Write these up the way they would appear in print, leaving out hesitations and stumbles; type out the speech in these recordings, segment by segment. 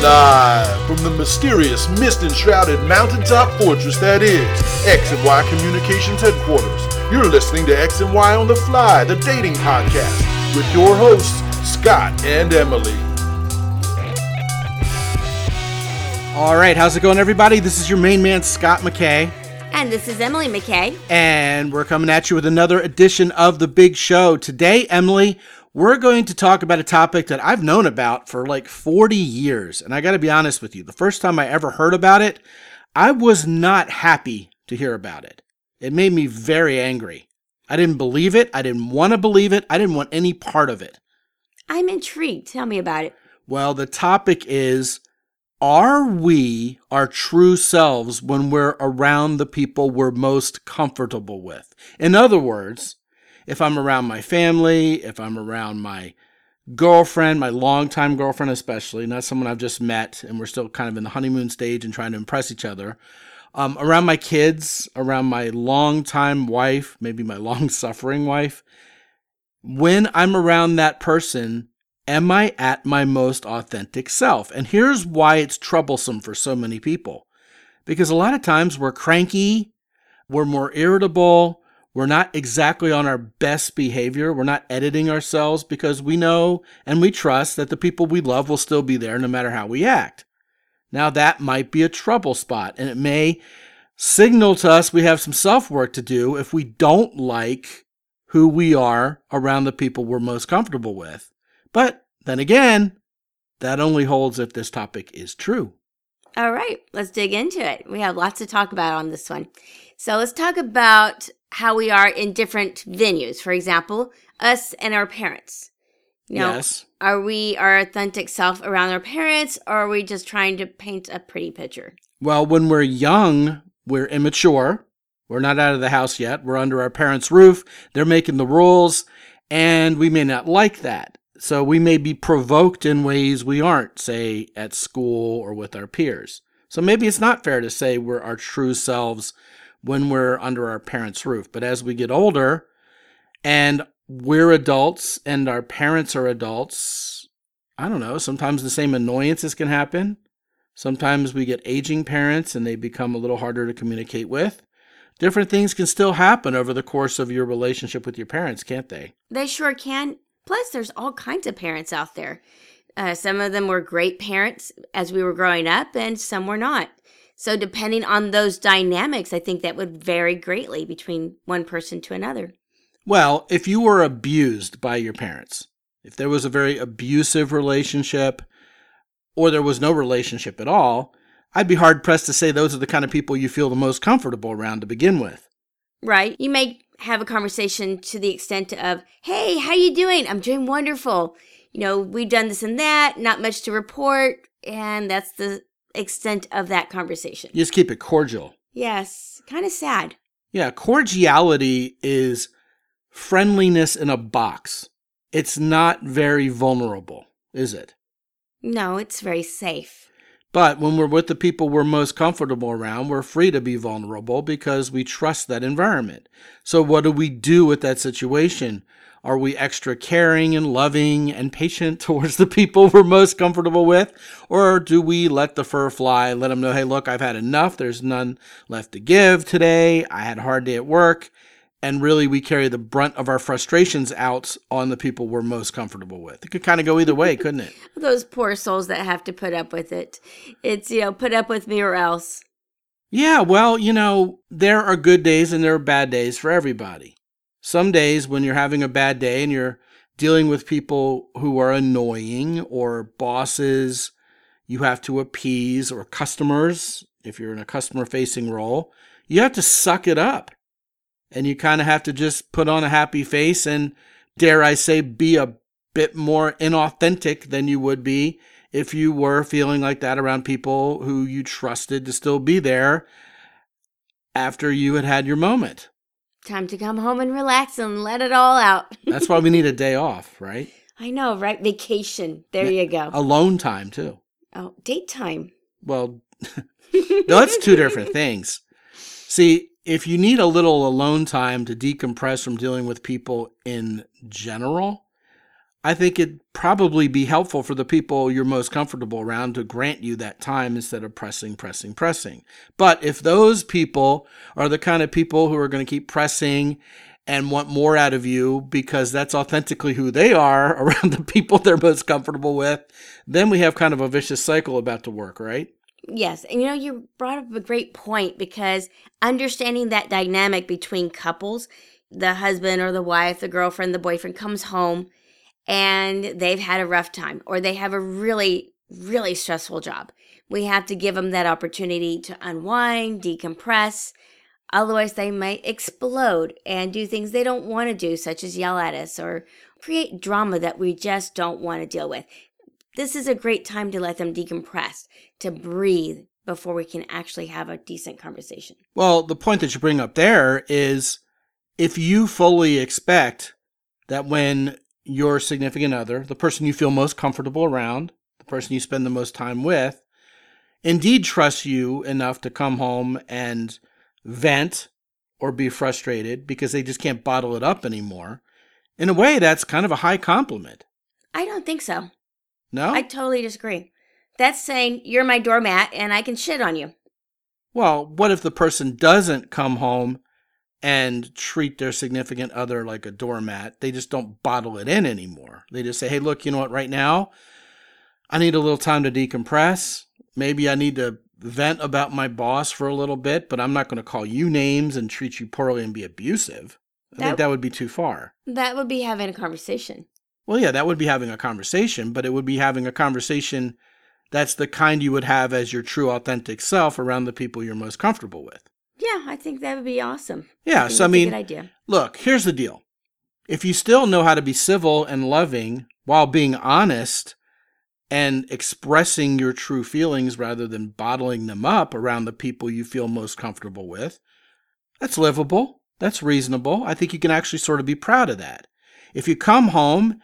Live from the mysterious, mist-enshrouded mountaintop fortress that is X and Y Communications headquarters, you're listening to X and Y on the Fly, the dating podcast, with your hosts, Scott and Emily. All right, how's it going, everybody? This is your main man, Scott McKay. And this is Emily McKay. And we're coming at you with another edition of The Big Show. Today, Emily, we're going to talk about a topic that I've known about for like 40 years. And I got to be honest with you, the first time I ever heard about it, I was not happy to hear about it. It made me very angry. I didn't believe it. I didn't want to believe it. I didn't want any part of it. I'm intrigued. Tell me about it. Well, the topic is, are we our true selves when we're around the people we're most comfortable with? In other words, if I'm around my family, if I'm around my girlfriend, my longtime girlfriend especially, not someone I've just met and we're still kind of in the honeymoon stage and trying to impress each other, around my kids, around my longtime wife, maybe my long-suffering wife, when I'm around that person, am I at my most authentic self? And here's why it's troublesome for so many people. Because a lot of times we're cranky, we're more irritable, we're not exactly on our best behavior. We're not editing ourselves because we know and we trust that the people we love will still be there no matter how we act. Now that might be a trouble spot, and it may signal to us we have some self-work to do if we don't like who we are around the people we're most comfortable with. But then again, that only holds if this topic is true. All right, let's dig into it. We have lots to talk about on this one. So let's talk about how we are in different venues. For example, us and our parents. Yes. Are we our authentic self around our parents, or are we just trying to paint a pretty picture? Well, when we're young, we're immature. We're not out of the house yet. We're under our parents' roof. They're making the rules, and we may not like that. So we may be provoked in ways we aren't, say, at school or with our peers. So maybe it's not fair to say we're our true selves when we're under our parents' roof. But as we get older and we're adults and our parents are adults, I don't know, sometimes the same annoyances can happen. Sometimes we get aging parents and they become a little harder to communicate with. Different things can still happen over the course of your relationship with your parents, can't they? They sure can. Plus, there's all kinds of parents out there. Some of them were great parents as we were growing up, and some were not. So depending on those dynamics, I think that would vary greatly between one person to another. Well, if you were abused by your parents, if there was a very abusive relationship, or there was no relationship at all, I'd be hard-pressed to say those are the kind of people you feel the most comfortable around to begin with. Right. You may have a conversation to the extent of, hey, how you doing? I'm doing wonderful. We've done this and that, not much to report, and that's the extent of that conversation. You just keep it cordial. Yes. Kind of sad. Yeah, cordiality is friendliness in a box. It's not very vulnerable, is it? No, it's very safe. But when we're with the people we're most comfortable around, we're free to be vulnerable because we trust that environment. So what do we do with that situation? Are we extra caring and loving and patient towards the people we're most comfortable with? Or do we let the fur fly, let them know, hey, look, I've had enough. There's none left to give today. I had a hard day at work. And really, we carry the brunt of our frustrations out on the people we're most comfortable with. It could kind of go either way, couldn't it? Those poor souls that have to put up with it. It's, put up with me or else. Yeah, well, there are good days and there are bad days for everybody. Some days when you're having a bad day and you're dealing with people who are annoying or bosses you have to appease or customers, if you're in a customer-facing role, you have to suck it up. And you kind of have to just put on a happy face and, dare I say, be a bit more inauthentic than you would be if you were feeling like that around people who you trusted to still be there after you had had your moment. Time to come home and relax and let it all out. That's why we need a day off, right? I know, right? Vacation. There you go. Alone time, too. Oh, date time. Well, no, that's two different things. See, if you need a little alone time to decompress from dealing with people in general, I think it'd probably be helpful for the people you're most comfortable around to grant you that time instead of pressing. But if those people are the kind of people who are going to keep pressing and want more out of you because that's authentically who they are around the people they're most comfortable with, then we have kind of a vicious cycle about to work, right? Yes. And you brought up a great point, because understanding that dynamic between couples, the husband or the wife, the girlfriend, the boyfriend comes home and they've had a rough time, or they have a really, really stressful job. We have to give them that opportunity to unwind, decompress. Otherwise, they might explode and do things they don't want to do, such as yell at us or create drama that we just don't want to deal with. This is a great time to let them decompress, to breathe before we can actually have a decent conversation. Well, the point that you bring up there is, if you fully expect that when your significant other, the person you feel most comfortable around, the person you spend the most time with, indeed trusts you enough to come home and vent or be frustrated because they just can't bottle it up anymore, in a way, that's kind of a high compliment. I don't think so. No? I totally disagree. That's saying you're my doormat and I can shit on you. Well, what if the person doesn't come home and treat their significant other like a doormat? They just don't bottle it in anymore. They just say, hey, look, you know what, right now, I need a little time to decompress. Maybe I need to vent about my boss for a little bit, but I'm not going to call you names and treat you poorly and be abusive. I think that would be too far. That would be having a conversation. Well, yeah, that would be having a conversation, but it would be having a conversation that's the kind you would have as your true authentic self around the people you're most comfortable with. Yeah, I think that would be awesome. Yeah, so I mean, a good idea. Look, here's the deal. If you still know how to be civil and loving while being honest and expressing your true feelings rather than bottling them up around the people you feel most comfortable with, that's livable. That's reasonable. I think you can actually sort of be proud of that. If you come home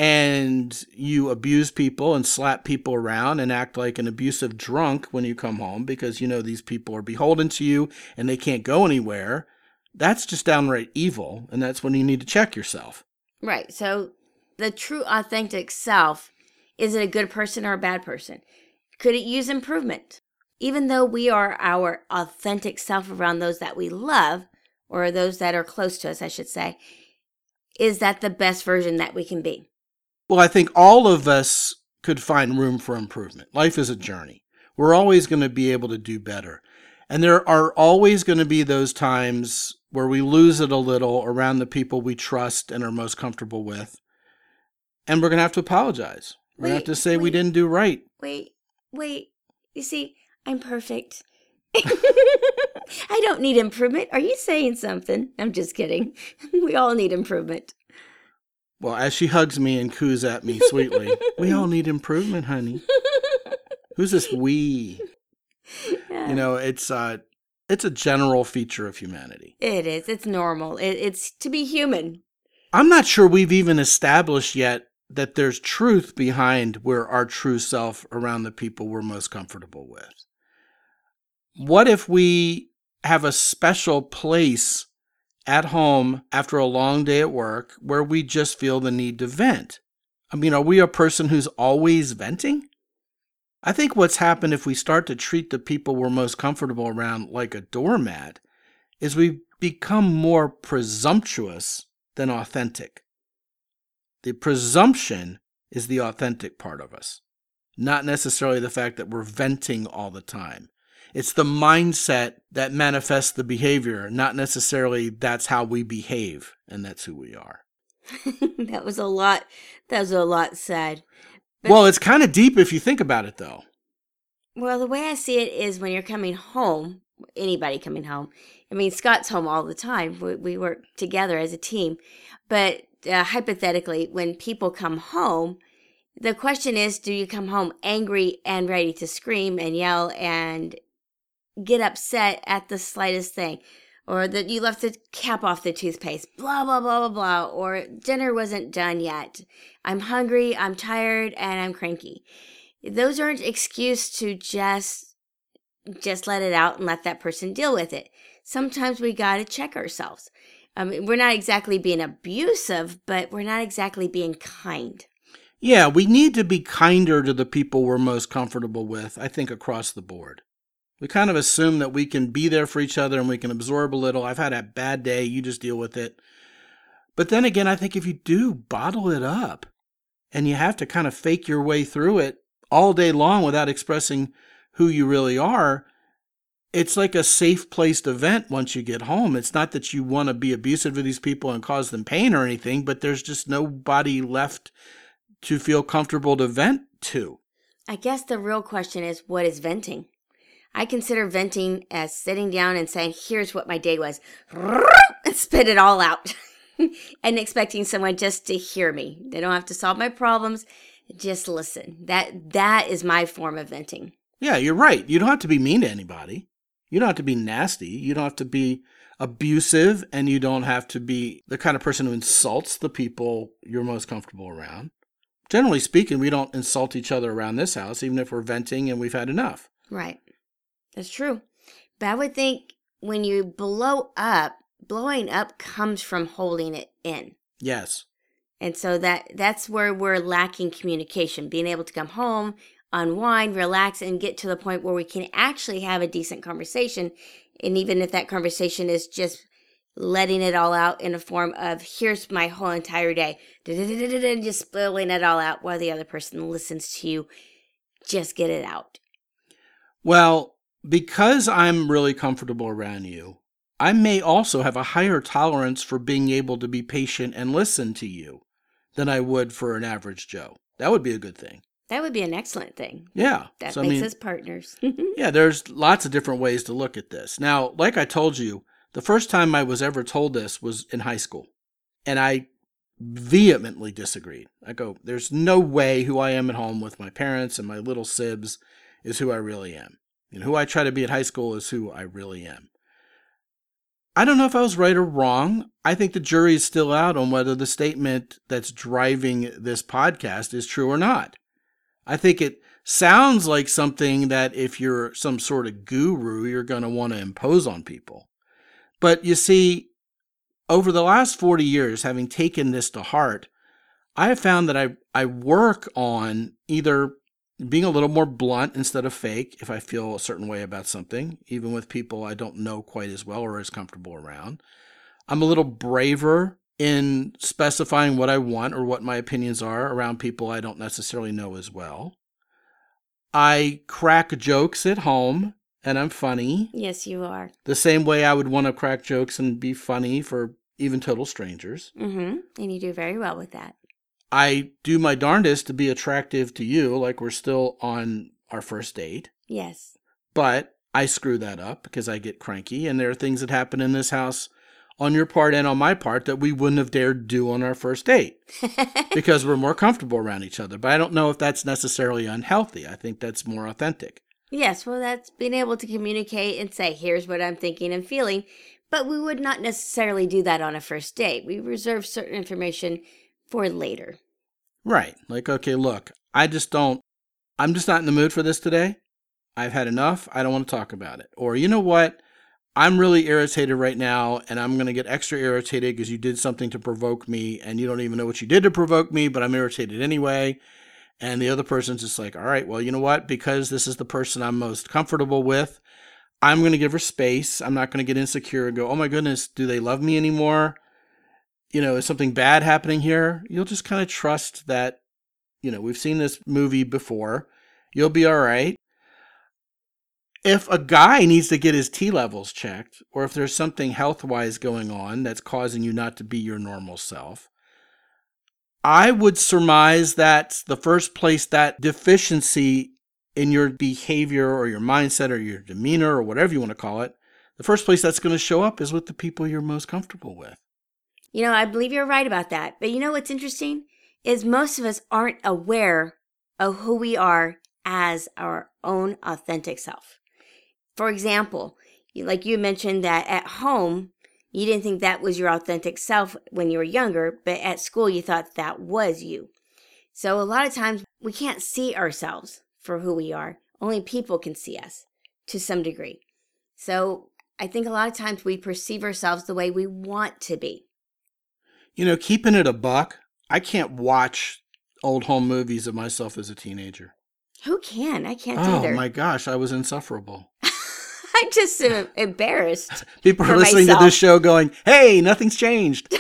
and you abuse people and slap people around and act like an abusive drunk when you come home because you know these people are beholden to you and they can't go anywhere, that's just downright evil, and that's when you need to check yourself. Right. So the true authentic self, is it a good person or a bad person? Could it use improvement? Even though we are our authentic self around those that we love, or those that are close to us, I should say, is that the best version that we can be? Well, I think all of us could find room for improvement. Life is a journey. We're always going to be able to do better. And there are always going to be those times where we lose it a little around the people we trust and are most comfortable with. And we're going to have to apologize. We're going to have to say we didn't do right. Wait. You see, I'm perfect. I don't need improvement. Are you saying something? I'm just kidding. We all need improvement. Well, as she hugs me and coos at me sweetly, we all need improvement, honey. Who's this we? Yeah. You know, it's a general feature of humanity. It is. It's normal. It's to be human. I'm not sure we've even established yet that there's truth behind where our true self around the people we're most comfortable with. What if we have a special place at home after a long day at work where we just feel the need to vent? I mean, are we a person who's always venting? I think what's happened if we start to treat the people we're most comfortable around like a doormat is we become more presumptuous than authentic. The presumption is the authentic part of us, not necessarily the fact that we're venting all the time. It's the mindset that manifests the behavior, not necessarily that's how we behave, and that's who we are. That was a lot said. But, well, it's kind of deep if you think about it, though. Well, the way I see it is when you're coming home, anybody coming home, I mean, Scott's home all the time. We work together as a team. But hypothetically, when people come home, the question is, do you come home angry and ready to scream and yell and get upset at the slightest thing? Or that you left the cap off the toothpaste, blah, blah, blah, blah, blah. Or dinner wasn't done yet. I'm hungry, I'm tired, and I'm cranky. Those aren't excuses to just let it out and let that person deal with it. Sometimes we got to check ourselves. We're not exactly being abusive, but we're not exactly being kind. Yeah, we need to be kinder to the people we're most comfortable with, I think, across the board. We kind of assume that we can be there for each other and we can absorb a little. I've had a bad day, you just deal with it. But then again, I think if you do bottle it up and you have to kind of fake your way through it all day long without expressing who you really are, it's like a safe placed event once you get home. It's not that you want to be abusive to these people and cause them pain or anything, but there's just nobody left to feel comfortable to vent to. I guess the real question is, what is venting? I consider venting as sitting down and saying, here's what my day was, and spit it all out, and expecting someone just to hear me. They don't have to solve my problems, just listen. That is my form of venting. Yeah, you're right. You don't have to be mean to anybody. You don't have to be nasty. You don't have to be abusive, and you don't have to be the kind of person who insults the people you're most comfortable around. Generally speaking, we don't insult each other around this house, even if we're venting and we've had enough. Right. That's true. But I would think when you blow up, blowing up comes from holding it in. Yes. And so that's where we're lacking communication, being able to come home, unwind, relax, and get to the point where we can actually have a decent conversation. And even if that conversation is just letting it all out in a form of, here's my whole entire day, just spilling it all out while the other person listens to you, just get it out. Well, because I'm really comfortable around you, I may also have a higher tolerance for being able to be patient and listen to you than I would for an average Joe. That would be a good thing. That would be an excellent thing. Yeah. That makes us partners. Yeah, there's lots of different ways to look at this. Now, like I told you, the first time I was ever told this was in high school. And I vehemently disagreed. I go, there's no way who I am at home with my parents and my little sibs is who I really am. And who I try to be at high school is who I really am. I don't know if I was right or wrong. I think the jury is still out on whether the statement that's driving this podcast is true or not. I think it sounds like something that if you're some sort of guru, you're going to want to impose on people. But you see, over the last 40 years, having taken this to heart, I have found that I work on either being a little more blunt instead of fake if I feel a certain way about something, even with people I don't know quite as well or as comfortable around. I'm a little braver in specifying what I want or what my opinions are around people I don't necessarily know as well. I crack jokes at home, and I'm funny. Yes, you are. The same way I would want to crack jokes and be funny for even total strangers. Mm-hmm. And you do very well with that. I do my darndest to be attractive to you, like we're still on our first date. Yes. But I screw that up because I get cranky, and there are things that happen in this house on your part and on my part that we wouldn't have dared do on our first date because we're more comfortable around each other. But I don't know if that's necessarily unhealthy. I think that's more authentic. Yes, well, that's being able to communicate and say, here's what I'm thinking and feeling. But we would not necessarily do that on a first date. We reserve certain information for later. Right. Like, okay, look, I'm just not in the mood for this today. I've had enough. I don't want to talk about it. Or, you know what? I'm really irritated right now, and I'm going to get extra irritated because you did something to provoke me, and you don't even know what you did to provoke me, but I'm irritated anyway. And the other person's just like, all right, well, you know what? Because this is the person I'm most comfortable with, I'm going to give her space. I'm not going to get insecure and go, oh my goodness, do they love me anymore? You know, is something bad happening here? You'll just kind of trust that, you know, we've seen this movie before. You'll be all right. If a guy needs to get his T levels checked, or if there's something health-wise going on that's causing you not to be your normal self, I would surmise that the first place that deficiency in your behavior or your mindset or your demeanor or whatever you want to call it, the first place that's going to show up is with the people you're most comfortable with. You know, I believe you're right about that. But you know what's interesting is most of us aren't aware of who we are as our own authentic self. For example, like you mentioned that at home, you didn't think that was your authentic self when you were younger, but at school you thought that was you. So a lot of times we can't see ourselves for who we are. Only people can see us to some degree. So I think a lot of times we perceive ourselves the way we want to be. You know, keeping it a buck, I can't watch old home movies of myself as a teenager. Who can? I can't Oh either. my gosh, I was insufferable. I'm just so embarrassed. People are for listening myself. to this show going, hey, nothing's changed.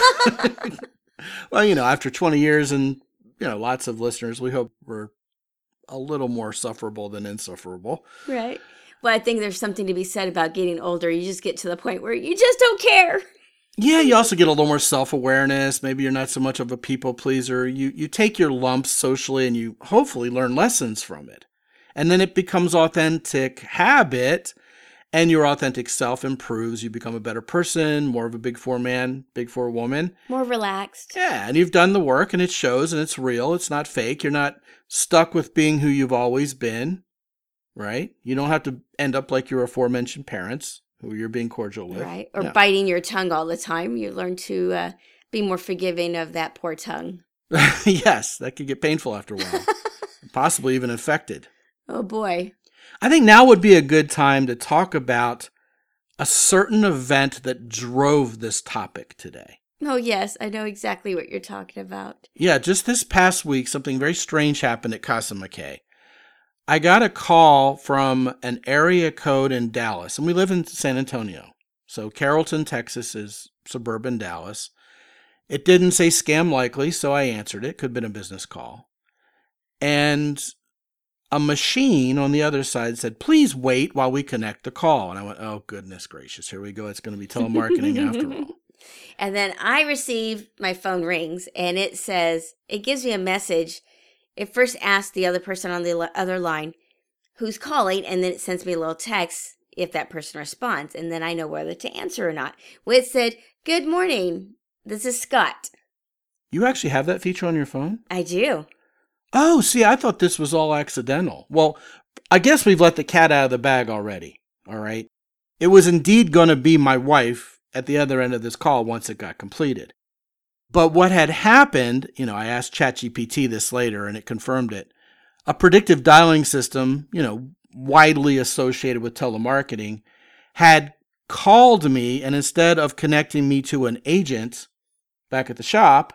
Well, after 20 years and, lots of listeners, we hope we're a little more sufferable than insufferable. Right. Well, I think there's something to be said about getting older. You just get to the point where you just don't care. Yeah, you also get a little more self-awareness. Maybe you're not so much of a people pleaser. You take your lumps socially and you hopefully learn lessons from it. And then it becomes authentic habit and your authentic self improves. You become a better person, more of a big four man, big four woman. More relaxed. Yeah, and you've done the work and it shows and it's real. It's not fake. You're not stuck with being who you've always been, right? You don't have to end up like your aforementioned parents who you're being cordial with. Right. Or Yeah. biting your tongue all the time. You learn to be more forgiving of that poor tongue. Yes, that could get painful after a while, possibly even infected. Oh, boy. I think now would be a good time to talk about a certain event that drove this topic today. Oh, yes. I know exactly what you're talking about. Yeah, just this past week, something very strange happened at Casa McKay. I got a call from an area code in Dallas, and we live in San Antonio. So Carrollton, Texas is suburban Dallas. It didn't say scam likely, so I answered it. Could have been a business call. And a machine on the other side said, please wait while we connect the call. And I went, oh, goodness gracious, here we go. It's going to be telemarketing after all. And then I receive, my phone rings, and it says, it gives me a message. It first asks the other person on the other line who's calling, and then it sends me a little text if that person responds, and then I know whether to answer or not. Well, it said, good morning, this is Scott. You actually have that feature on your phone? I do. Oh, see, I thought this was all accidental. Well, I guess we've let the cat out of the bag already, all right? It was indeed going to be my wife at the other end of this call once it got completed. But what had happened, I asked ChatGPT this later and it confirmed it. A predictive dialing system, widely associated with telemarketing, had called me, and instead of connecting me to an agent back at the shop,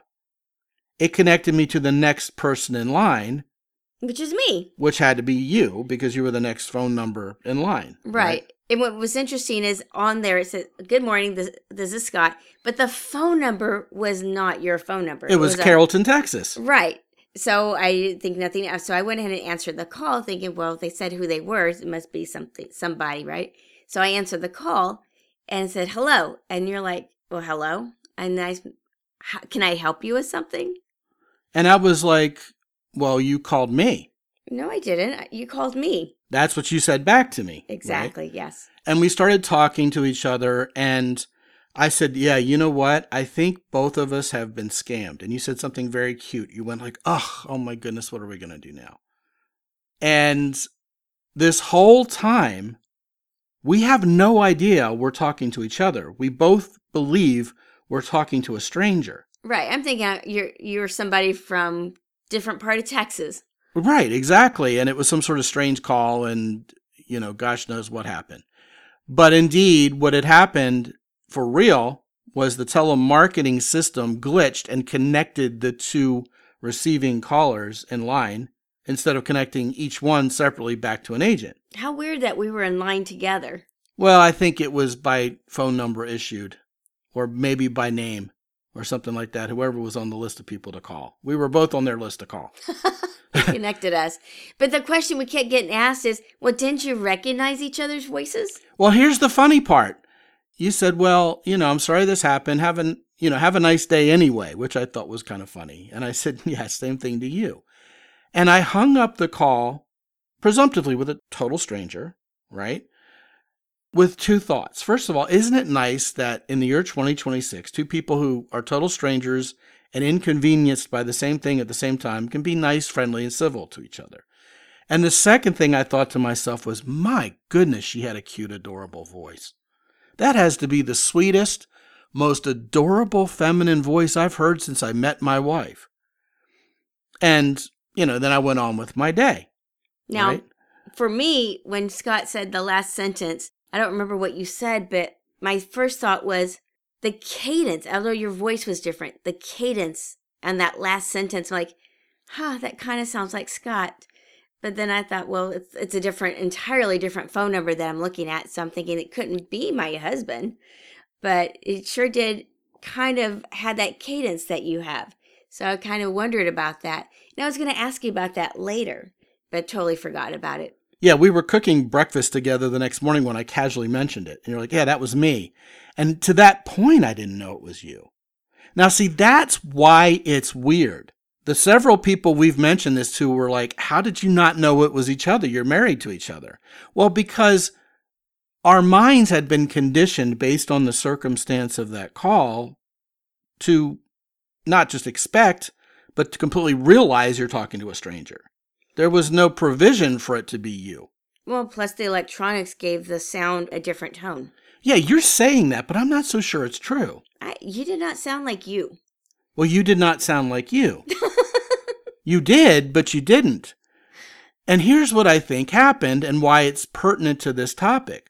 it connected me to the next person in line. Which is me. Which had to be you because you were the next phone number in line. Right. And what was interesting is on there it said, good morning, this is Scott. But the phone number was not your phone number. It was Carrollton, Texas. Right. So I didn't think nothing else. So I went ahead and answered the call thinking, well, they said who they were. It must be somebody, right? So I answered the call and said, hello. And you're like, well, hello. And can I help you with something? And I was like, well, you called me. No, I didn't. You called me. That's what you said back to me. Exactly, right? yes. And we started talking to each other, and I said, yeah, you know what? I think both of us have been scammed. And you said something very cute. You went like, oh my goodness, what are we going to do now? And this whole time, we have no idea we're talking to each other. We both believe we're talking to a stranger. Right. I'm thinking you're somebody from different part of Texas. Right, exactly. And it was some sort of strange call and, gosh knows what happened. But indeed, what had happened for real was the telemarketing system glitched and connected the two receiving callers in line instead of connecting each one separately back to an agent. How weird that we were in line together. Well, I think it was by phone number issued or maybe by name or something like that, whoever was on the list of people to call. We were both on their list to call. Connected us. But the question we kept getting asked is, well, didn't you recognize each other's voices? Well, here's the funny part. You said, well, I'm sorry this happened. Have a nice day anyway, which I thought was kind of funny. And I said, yeah, same thing to you. And I hung up the call, presumptively with a total stranger, right? With two thoughts. First of all, isn't it nice that in the year 2026, two people who are total strangers and inconvenienced by the same thing at the same time can be nice, friendly, and civil to each other? And the second thing I thought to myself was, my goodness, she had a cute, adorable voice. That has to be the sweetest, most adorable feminine voice I've heard since I met my wife. And, then I went on with my day. Now, right? For me, when Scott said the last sentence, I don't remember what you said, but my first thought was the cadence. Although your voice was different, the cadence and that last sentence, I'm like, that kind of sounds like Scott. But then I thought, well, it's a entirely different phone number that I'm looking at. So I'm thinking it couldn't be my husband. But it sure did kind of had that cadence that you have. So I kind of wondered about that. And I was going to ask you about that later, but totally forgot about it. Yeah, we were cooking breakfast together the next morning when I casually mentioned it. And you're like, yeah, that was me. And to that point, I didn't know it was you. Now, see, that's why it's weird. The several people we've mentioned this to were like, how did you not know it was each other? You're married to each other. Well, because our minds had been conditioned based on the circumstance of that call to not just expect, but to completely realize you're talking to a stranger. There was no provision for it to be you. Well, plus the electronics gave the sound a different tone. Yeah, you're saying that, but I'm not so sure it's true. You did not sound like you. Well, you did not sound like you. You did, but you didn't. And here's what I think happened and why it's pertinent to this topic.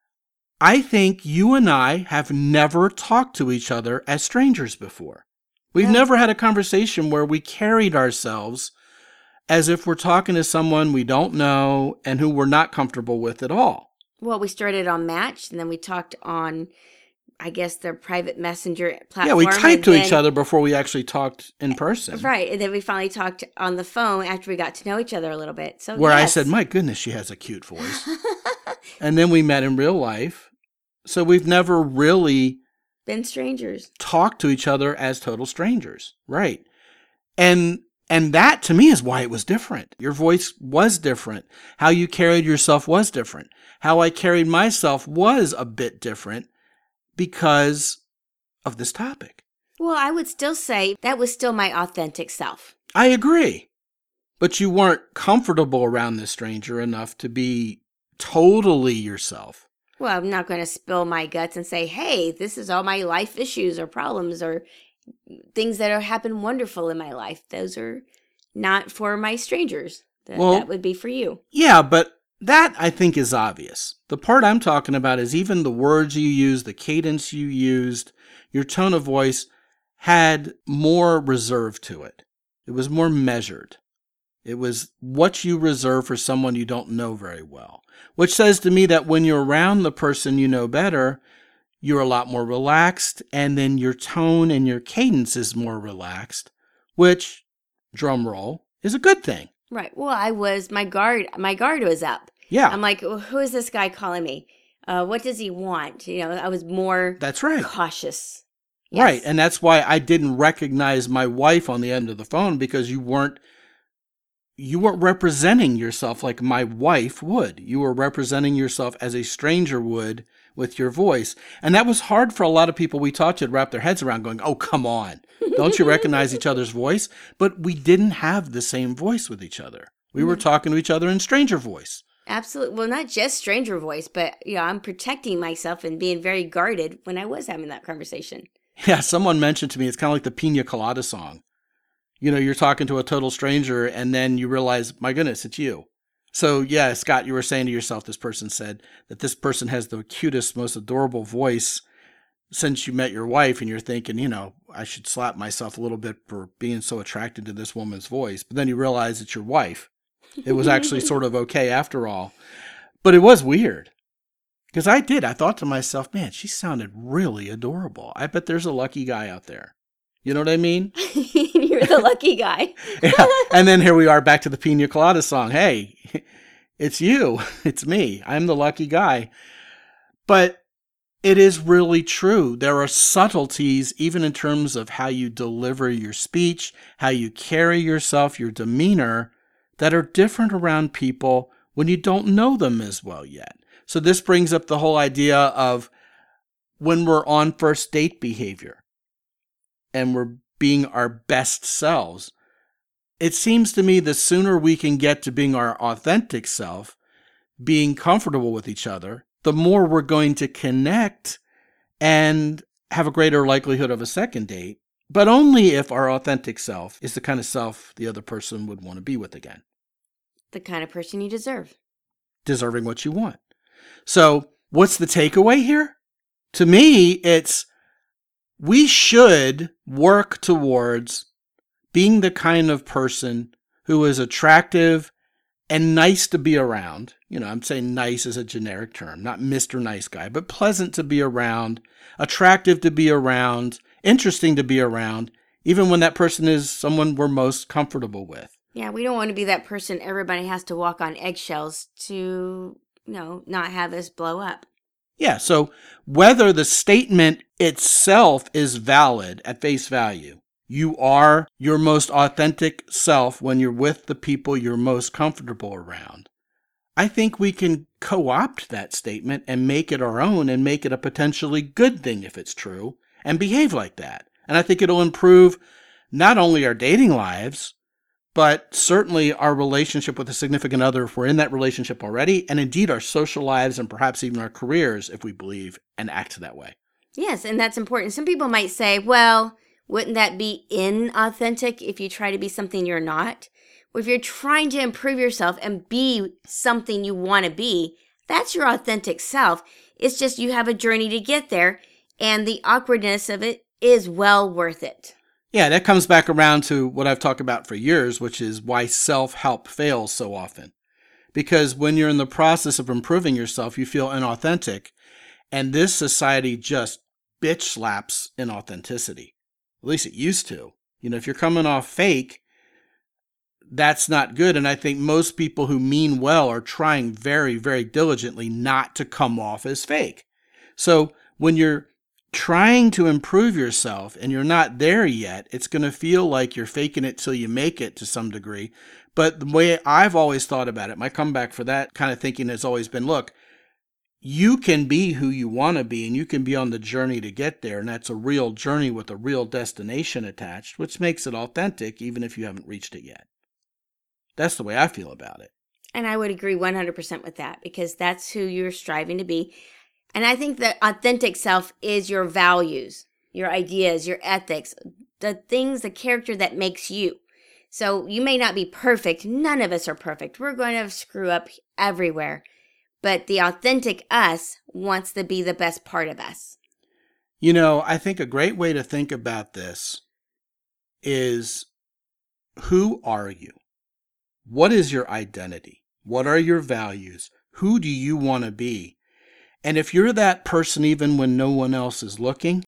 I think you and I have never talked to each other as strangers before. We've never had a conversation where we carried ourselves as if we're talking to someone we don't know and who we're not comfortable with at all. Well, we started on Match, and then we talked on, I guess, their private messenger platform. Yeah, we typed to each other before we actually talked in person. Right, and then we finally talked on the phone after we got to know each other a little bit. So where yes. I said, my goodness, she has a cute voice. And then we met in real life. So we've never really been strangers. Talked to each other as total strangers. Right. And that to me is why it was different. Your voice was different. How you carried yourself was different. How I carried myself was a bit different because of this topic. Well, I would still say that was still my authentic self. I agree. But you weren't comfortable around this stranger enough to be totally yourself. Well, I'm not going to spill my guts and say, hey, this is all my life issues or problems or things that have happened wonderful in my life. Those are not for my strangers. That would be for you. Yeah, but that I think is obvious. The part I'm talking about is even the words you used, the cadence you used, your tone of voice had more reserve to it. It was more measured. It was what you reserve for someone you don't know very well, which says to me that when you're around the person you know better, you're a lot more relaxed, and then your tone and your cadence is more relaxed, which, drum roll, is a good thing. Right. Well, my guard was up. Yeah. I'm like, well, who is this guy calling me? What does he want? I was more That's right. cautious. Yes. Right. And that's why I didn't recognize my wife on the end of the phone, because you weren't representing yourself like my wife would. You were representing yourself as a stranger would with your voice. And that was hard for a lot of people we talked to wrap their heads around, going, oh, come on. Don't you recognize each other's voice? But we didn't have the same voice with each other. We were talking to each other in stranger voice. Absolutely. Well, not just stranger voice, but I'm protecting myself and being very guarded when I was having that conversation. Yeah, someone mentioned to me, it's kind of like the Pina Colada song. You're talking to a total stranger and then you realize, my goodness, it's you. So yeah, Scott, you were saying to yourself, this person said that this person has the cutest, most adorable voice since you met your wife, and you're thinking, I should slap myself a little bit for being so attracted to this woman's voice. But then you realize it's your wife. It was actually sort of okay after all. But it was weird. Because I thought to myself, man, she sounded really adorable. I bet there's a lucky guy out there. You know what I mean? You're the lucky guy. Yeah. And then here we are back to the Pina Colada song. Hey, it's you. It's me. I'm the lucky guy. But it is really true. There are subtleties, even in terms of how you deliver your speech, how you carry yourself, your demeanor, that are different around people when you don't know them as well yet. So this brings up the whole idea of when we're on first date behavior and we're being our best selves. It seems to me the sooner we can get to being our authentic self, being comfortable with each other, the more we're going to connect and have a greater likelihood of a second date, but only if our authentic self is the kind of self the other person would want to be with again. The kind of person you deserve. Deserving what you want. So what's the takeaway here? To me, it's we should work towards being the kind of person who is attractive and nice to be around. I'm saying nice as a generic term, not Mr. Nice Guy, but pleasant to be around, attractive to be around, interesting to be around, even when that person is someone we're most comfortable with. Yeah, we don't want to be that person everybody has to walk on eggshells to, not have us blow up. Yeah, so whether the statement itself is valid at face value, you are your most authentic self when you're with the people you're most comfortable around, I think we can co-opt that statement and make it our own and make it a potentially good thing if it's true and behave like that. And I think it'll improve not only our dating lives, but certainly our relationship with a significant other if we're in that relationship already, and indeed our social lives and perhaps even our careers if we believe and act that way. Yes, and that's important. Some people might say, well, wouldn't that be inauthentic if you try to be something you're not? Well, if you're trying to improve yourself and be something you want to be, that's your authentic self. It's just you have a journey to get there, and the awkwardness of it is well worth it. Yeah, that comes back around to what I've talked about for years, which is why self-help fails so often. Because when you're in the process of improving yourself, you feel inauthentic, and this society just bitch slaps inauthenticity. At least it used to. If you're coming off fake, that's not good. And I think most people who mean well are trying very, very diligently not to come off as fake. So when you're trying to improve yourself and you're not there yet, it's going to feel like you're faking it till you make it to some degree. But the way I've always thought about it, my comeback for that kind of thinking has always been, look, you can be who you want to be and you can be on the journey to get there. And that's a real journey with a real destination attached, which makes it authentic even if you haven't reached it yet. That's the way I feel about it. And I would agree 100% with that, because that's who you're striving to be. And I think the authentic self is your values, your ideas, your ethics, the things, the character that makes you. So you may not be perfect. None of us are perfect. We're going to screw up everywhere. But the authentic us wants to be the best part of us. I think a great way to think about this is, who are you? What is your identity? What are your values? Who do you want to be? And if you're that person even when no one else is looking,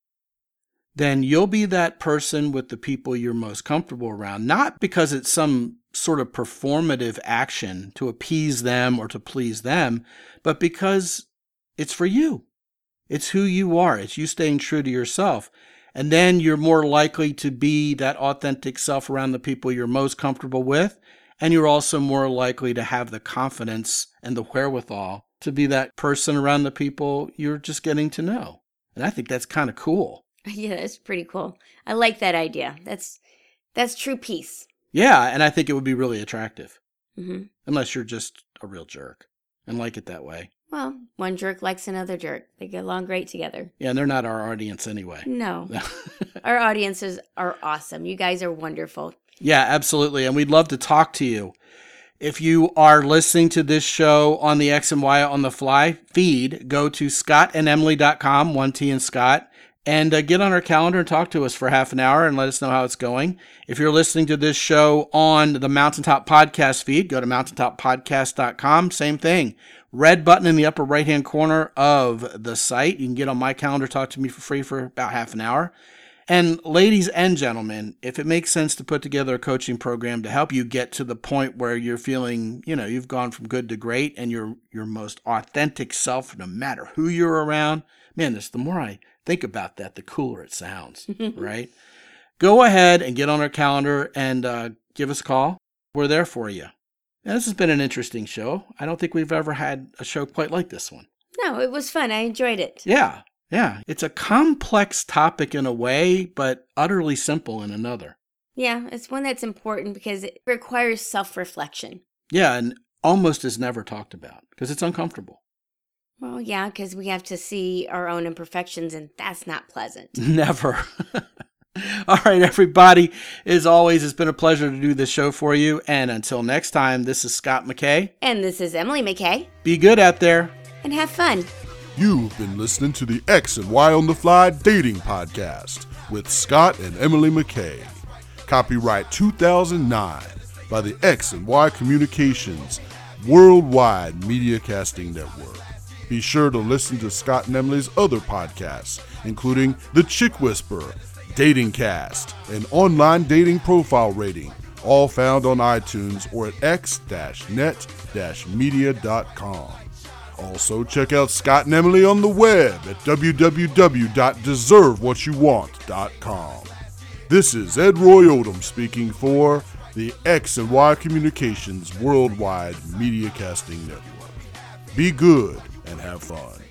then you'll be that person with the people you're most comfortable around, not because it's some sort of performative action to appease them or to please them, but because it's for you. It's who you are. It's you staying true to yourself. And then you're more likely to be that authentic self around the people you're most comfortable with. And you're also more likely to have the confidence and the wherewithal to be that person around the people you're just getting to know. And I think that's kind of cool. Yeah, that's pretty cool. I like that idea. That's true peace. Yeah, and I think it would be really attractive. Mm-hmm. Unless you're just a real jerk and like it that way. Well, one jerk likes another jerk. They get along great together. Yeah, and they're not our audience anyway. No. Our audiences are awesome. You guys are wonderful. Yeah, absolutely. And we'd love to talk to you. If you are listening to this show on the X and Y on the Fly feed, go to scottandemily.com, 1T and Scott, and get on our calendar and talk to us for half an hour and let us know how it's going. If you're listening to this show on the Mountaintop Podcast feed, go to mountaintoppodcast.com. Same thing. Red button in the upper right-hand corner of the site. You can get on my calendar, talk to me for free for about half an hour. And ladies and gentlemen, if it makes sense to put together a coaching program to help you get to the point where you're feeling, you've gone from good to great and you're your most authentic self, no matter who you're around, man, the more I think about that, the cooler it sounds, right? Go ahead and get on our calendar and give us a call. We're there for you. Now, this has been an interesting show. I don't think we've ever had a show quite like this one. No, it was fun. I enjoyed it. Yeah. It's a complex topic in a way, but utterly simple in another. Yeah, it's one that's important because it requires self-reflection. Yeah, and almost is never talked about because it's uncomfortable. Well, yeah, because we have to see our own imperfections, and that's not pleasant. Never. All right, everybody. As always, it's been a pleasure to do this show for you. And until next time, this is Scott McKay. And this is Emily McKay. Be good out there. And have fun. You've been listening to the X and Y on the Fly Dating Podcast with Scott and Emily McKay. Copyright 2009 by the X and Y Communications Worldwide Media Casting Network. Be sure to listen to Scott and Emily's other podcasts, including The Chick Whisperer, Dating Cast, and Online Dating Profile Rating, all found on iTunes or at x-net-media.com. Also, check out Scott and Emily on the web at www.deservewhatyouwant.com. This is Ed Roy Odom speaking for the X and Y Communications Worldwide Media Casting Network. Be good and have fun.